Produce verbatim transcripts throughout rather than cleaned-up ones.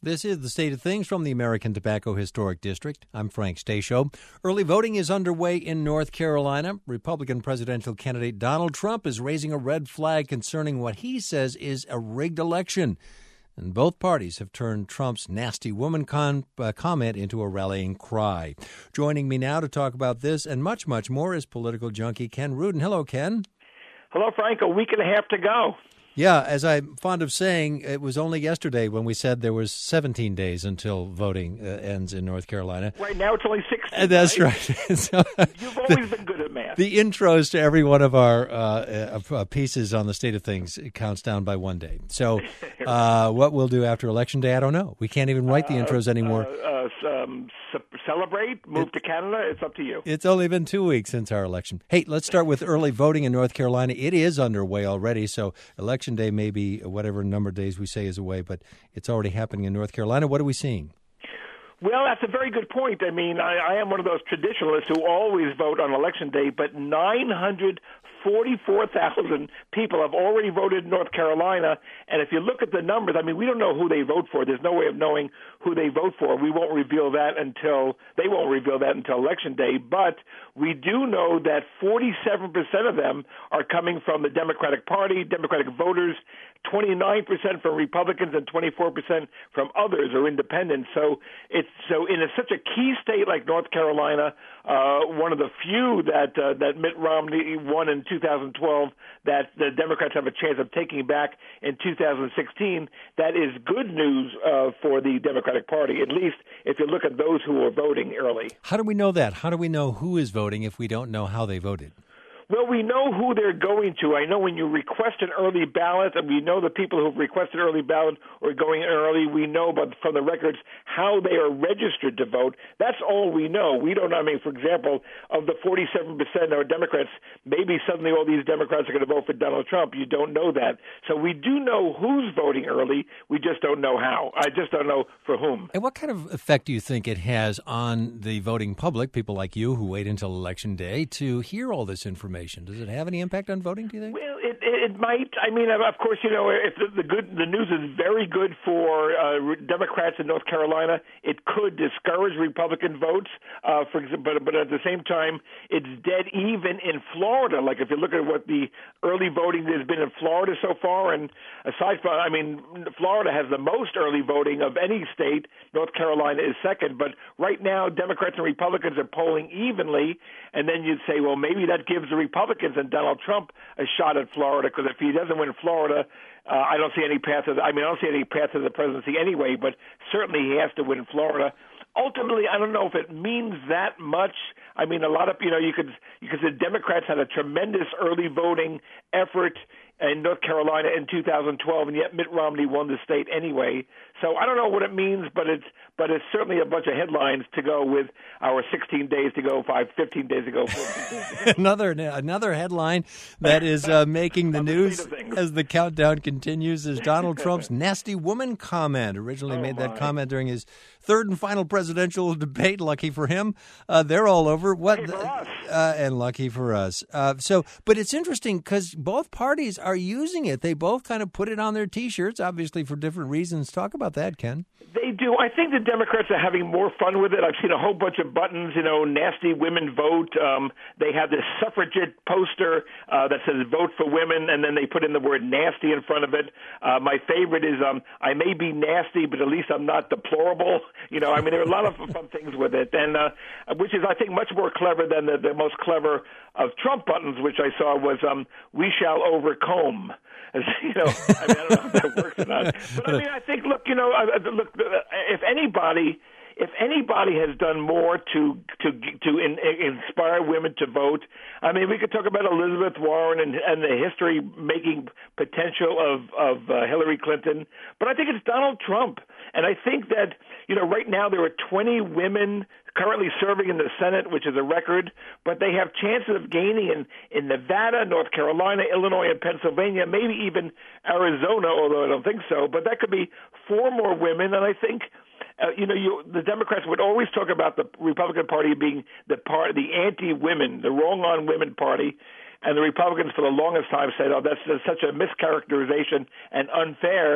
This is the State of Things from the American Tobacco Historic District. I'm Frank Stasio. Early voting is underway in North Carolina. Republican presidential candidate Donald Trump is raising a red flag concerning what he says is a rigged election. And both parties have turned Trump's nasty woman con- uh, comment into a rallying cry. Joining me now to talk about this and much, much more is political junkie Ken Rudin. Hello, Ken. Hello, Frank. A week and a half to go. Yeah, as I'm fond of saying, it was only yesterday when we said there was seventeen days until voting uh, ends in North Carolina. Right now it's only sixteen. Uh, that's right. right. so, You've always the, been good at math. The intros to every one of our uh, uh, pieces on the State of Things counts down by one day. So uh, what we'll do after Election Day, I don't know. We can't even write the intros anymore. Uh, uh, um, celebrate, move it, to Canada, it's up to you. It's only been two weeks since our election. Hey, let's start with early voting in North Carolina. It is underway already, so Election Day may be whatever number of days we say is away, but it's already happening in North Carolina. What are we seeing? Well, that's a very good point. I mean, I, I am one of those traditionalists who always vote on Election Day, but nine hundred forty-four thousand people have already voted in North Carolina. And if you look at the numbers, I mean, we don't know who they vote for. There's no way of knowing who they vote for. We won't reveal that until they won't reveal that until Election Day. But we do know that forty-seven percent of them are coming from the Democratic Party, Democratic voters, twenty-nine percent from Republicans, and twenty-four percent from others or independents. So it's so in a, such a key state like North Carolina, uh, one of the few that uh, that Mitt Romney won in two thousand twelve, that the Democrats have a chance of taking back in two thousand sixteen. That is good news uh, for the Democratic Party, at least if you look at those who are voting early. How do we know that? How do we know who is voting if we don't know how they voted? Well, we know who they're going to. I know when you request an early ballot, and we know the people who've requested early ballot are going early. We know about from the records how they are registered to vote. That's all we know. We don't know. I mean, for example, of the forty-seven percent are Democrats, maybe suddenly all these Democrats are going to vote for Donald Trump. You don't know that. So we do know who's voting early. We just don't know how. I just don't know for whom. And what kind of effect do you think it has on the voting public, people like you who wait until Election Day to hear all this information? Does it have any impact on voting, do you think? Well, it, it might. I mean, of course, you know, if the, the good, the news is very good for uh, Democrats in North Carolina, it could discourage Republican votes. Uh, for example, but, but at the same time, it's dead even in Florida. Like if you look at what the early voting there's been in Florida so far, and aside from, I mean, Florida has the most early voting of any state. North Carolina is second. But right now, Democrats and Republicans are polling evenly, and then you'd say, well, maybe that gives the Republicans and Donald Trump a shot at Florida, because if he doesn't win Florida, uh, I don't see any path to the, I mean, I don't see any path to the presidency anyway, but certainly he has to win Florida. Ultimately, I don't know if it means that much. I mean, a lot of, you know, you could, because the Democrats had a tremendous early voting effort in North Carolina in two thousand twelve, and yet Mitt Romney won the state anyway. So I don't know what it means, but it's but it's certainly a bunch of headlines to go with our sixteen days to go, five, fifteen days to go. another another headline that is uh, making the news as the countdown continues is Donald Trump's nasty woman comment. Originally oh made my. that comment during his third and final presidential debate. Lucky for him, uh, they're all over. What lucky for us. Uh, and lucky for us. Uh, so, but it's interesting because both parties are using it. They both kind of put it on their T-shirts, obviously for different reasons. Talk about that, Ken. They do. I think the Democrats are having more fun with it. I've seen a whole bunch of buttons, you know, nasty women vote. Um, they have this suffragette poster uh, that says vote for women, and then they put in the word nasty in front of it. Uh, my favorite is um, I may be nasty, but at least I'm not deplorable. You know, I mean, there are a lot of fun things with it, and uh, which is, I think, much more clever than the, the most clever of Trump buttons, which I saw was um, we shall overcome. You know, I mean, I don't know if that works or not. But I mean, I think, look, you know, look, if anybody, if anybody has done more to to to in, inspire women to vote, I mean, we could talk about Elizabeth Warren and, and the history-making potential of of uh, Hillary Clinton, but I think it's Donald Trump, and I think that, you know, right now there are twenty women currently serving in the Senate, which is a record, but they have chances of gaining in, in Nevada, North Carolina, Illinois, and Pennsylvania, maybe even Arizona, although I don't think so. But that could be four more women, and I think, uh, you know, you, the Democrats would always talk about the Republican Party being the part, the anti-women, the wrong-on-women party. And the Republicans for the longest time said, oh, that's, that's such a mischaracterization and unfair.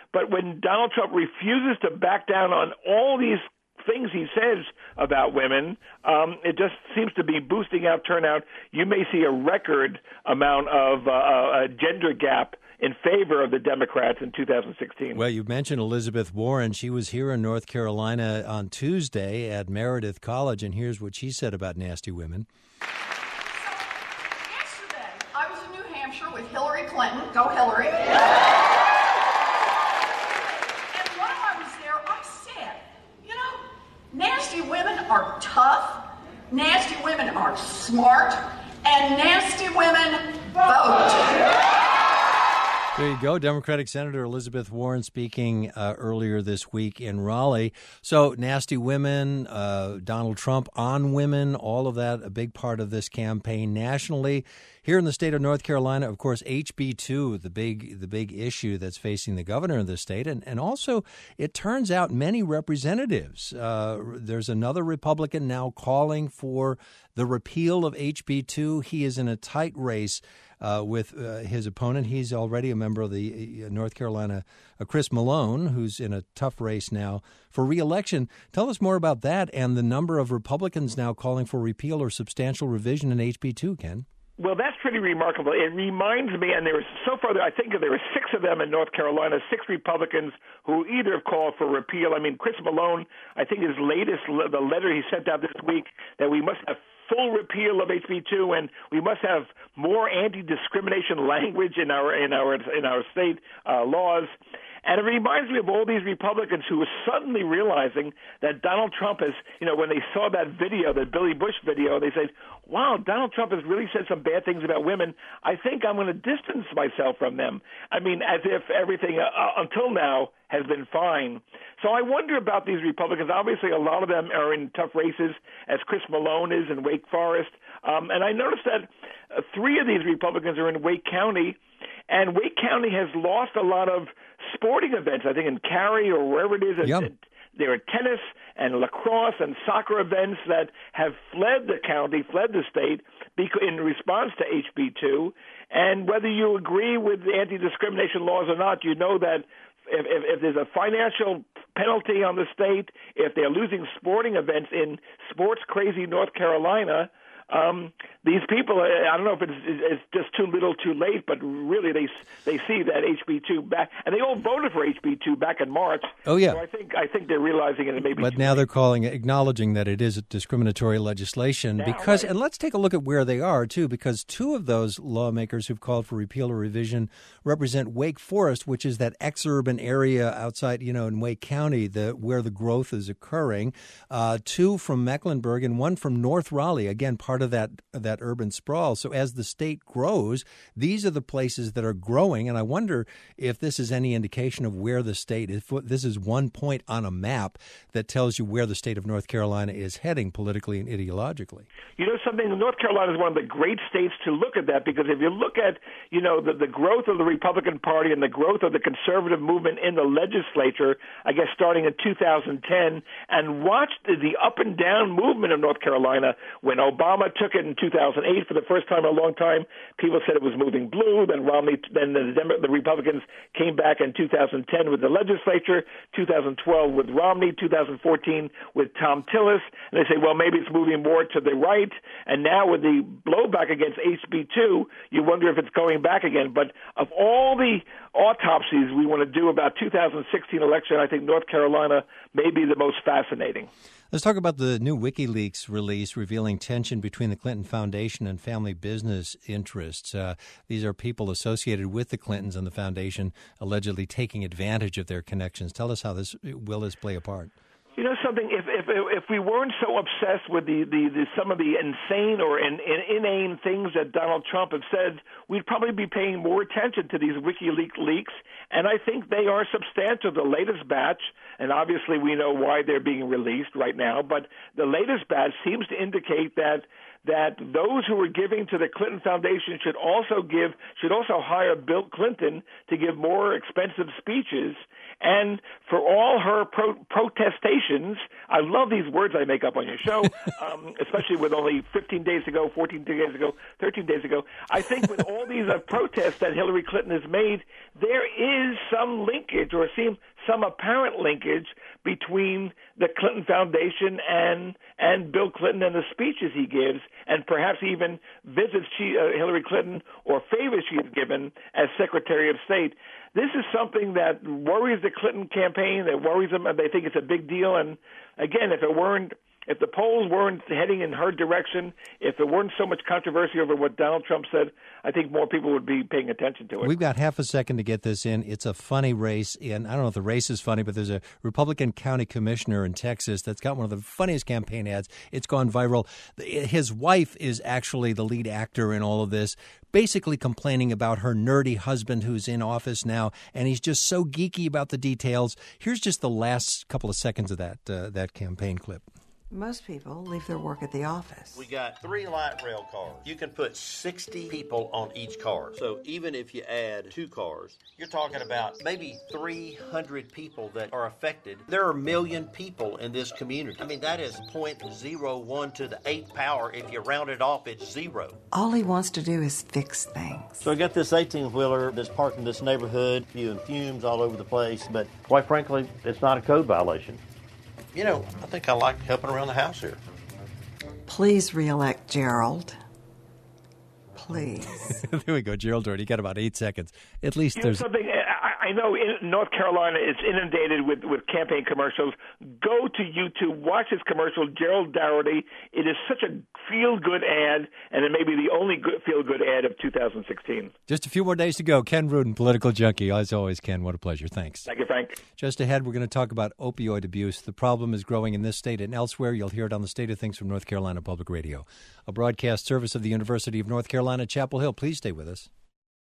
But when Donald Trump refuses to back down on all these things he says about women, um, it just seems to be boosting out turnout. You may see a record amount of uh, a gender gap in favor of the Democrats in two thousand sixteen. Well, you mentioned Elizabeth Warren. She was here in North Carolina on Tuesday at Meredith College, and here's what she said about nasty women. So, yesterday, I was in New Hampshire with Hillary Clinton. Go Hillary. Nasty women are tough, nasty women are smart, and nasty women vote. There you go. Democratic Senator Elizabeth Warren speaking uh, earlier this week in Raleigh. So nasty women, uh, Donald Trump on women, all of that, a big part of this campaign nationally. Here in the state of North Carolina, of course, H B two, the big the big issue that's facing the governor of the state. And, and also, it turns out many representatives. Uh, there's another Republican now calling for the repeal of H B two. He is in a tight race uh, with uh, his opponent. He's already a member of the uh, North Carolina, uh, Chris Malone, who's in a tough race now for re-election. Tell us more about that and the number of Republicans now calling for repeal or substantial revision in H B two, Ken. Well, that's pretty remarkable. It reminds me, and there was so far, I think there were six of them in North Carolina, six Republicans who either have called for repeal. I mean, Chris Malone, I think his latest, the letter he sent out this week, that we must have full repeal of H B two, and we must have more anti-discrimination language in our in our in our state uh, laws. And it reminds me of all these Republicans who were suddenly realizing that Donald Trump has, you know, when they saw that video, that Billy Bush video, they said, wow, Donald Trump has really said some bad things about women. I think I'm going to distance myself from them. I mean, as if everything uh, until now has been fine. So I wonder about these Republicans. Obviously, a lot of them are in tough races, as Chris Malone is in Wake Forest. Um, and I noticed that uh, three of these Republicans are in Wake County, and Wake County has lost a lot of sporting events, I think in Cary or wherever it is. Yep. And there are tennis and lacrosse and soccer events that have fled the county, fled the state in response to H B two. And whether you agree with the anti-discrimination laws or not, you know that if, if, if there's a financial penalty on the state, if they're losing sporting events in sports-crazy North Carolina, Um, these people, I don't know if it's, it's just too little too late, but really they they see that H B two back, and they all voted for H B two back in March. Oh, yeah. So I think I think they're realizing it. Maybe but now they're calling it, acknowledging that it is a discriminatory legislation. Now, because, right. and let's take a look at where they are, too, because two of those lawmakers who've called for repeal or revision represent Wake Forest, which is that exurban area outside, you know, in Wake County, the where the growth is occurring. Uh, two from Mecklenburg and one from North Raleigh, again, part of that that urban sprawl. So as the state grows, these are the places that are growing. And I wonder if this is any indication of where the state is. This is one point on a map that tells you where the state of North Carolina is heading politically and ideologically. You know something? North Carolina is one of the great states to look at that, because if you look at, you know, the, the growth of the Republican Party and the growth of the conservative movement in the legislature, I guess starting in two thousand ten, and watch the, the up and down movement of North Carolina. When Obama took it in two thousand eight for the first time in a long time, people said it was moving blue. Then Romney, then the, the Republicans came back in two thousand ten with the legislature, two thousand twelve with Romney, two thousand fourteen with Tom Tillis, and they say, well, maybe it's moving more to the right. And now with the blowback against H B two, you wonder if it's going back again. But of all the autopsies we want to do about two thousand sixteen election, I think North Carolina may be the most fascinating. Let's talk about the new WikiLeaks release revealing tension between the Clinton Foundation and family business interests. Uh, these are people associated with the Clintons and the foundation allegedly taking advantage of their connections. Tell us how this will this play a part. You know something? If if if we weren't so obsessed with the, the, the some of the insane or in, in, inane things that Donald Trump has said, we'd probably be paying more attention to these WikiLeaks leaks. And I think they are substantial. The latest batch, and obviously we know why they're being released right now, but the latest batch seems to indicate that that those who were giving to the Clinton Foundation should also give, should also hire Bill Clinton to give more expensive speeches. And for all her pro- protestations, I love these words I make up on your show, um, especially with only fifteen days ago, fourteen days ago, thirteen days ago. I think with all these uh, protests that Hillary Clinton has made, there is some linkage or seem some apparent linkage between the Clinton Foundation and and Bill Clinton and the speeches he gives, and perhaps even visits she, uh, Hillary Clinton or favors she has given as Secretary of State. This is something that worries the Clinton campaign, that worries them, and they think it's a big deal. And again, if it weren't, if the polls weren't heading in her direction, if there weren't so much controversy over what Donald Trump said, I think more people would be paying attention to it. We've got half a second to get this in. It's a funny race, and I don't know if the race is funny, but there's a Republican county commissioner in Texas that's got one of the funniest campaign ads. It's gone viral. His wife is actually the lead actor in all of this, basically complaining about her nerdy husband who's in office now, and he's just so geeky about the details. Here's just the last couple of seconds of that uh, that campaign clip. Most people leave their work at the office. We got three light rail cars. You can put sixty people on each car. So even if you add two cars, you're talking about maybe three hundred people that are affected. There are a million people in this community. I mean, that is zero point zero one to the eighth power. If you round it off, it's zero. All he wants to do is fix things. So I got this eighteen-wheeler that's parked in this neighborhood, spewing fumes all over the place, but quite frankly, it's not a code violation. You know, I think I like helping around the house here. Please reelect Gerald. Please. There we go, Gerald Doherty. You got about eight seconds. At least you there's know something. I, I know in North Carolina it's inundated with, with campaign commercials. Go to YouTube, watch this commercial, Gerald Doherty. It is such a feel-good ad, and it may be the only good, feel-good ad of two thousand sixteen. Just a few more days to go. Ken Rudin, Political Junkie. As always, Ken, what a pleasure. Thanks. Thank you, Frank. Just ahead, we're going to talk about opioid abuse. The problem is growing in this state and elsewhere. You'll hear it on the State of Things from North Carolina Public Radio, a broadcast service of the University of North Carolina, Chapel Hill. Please stay with us.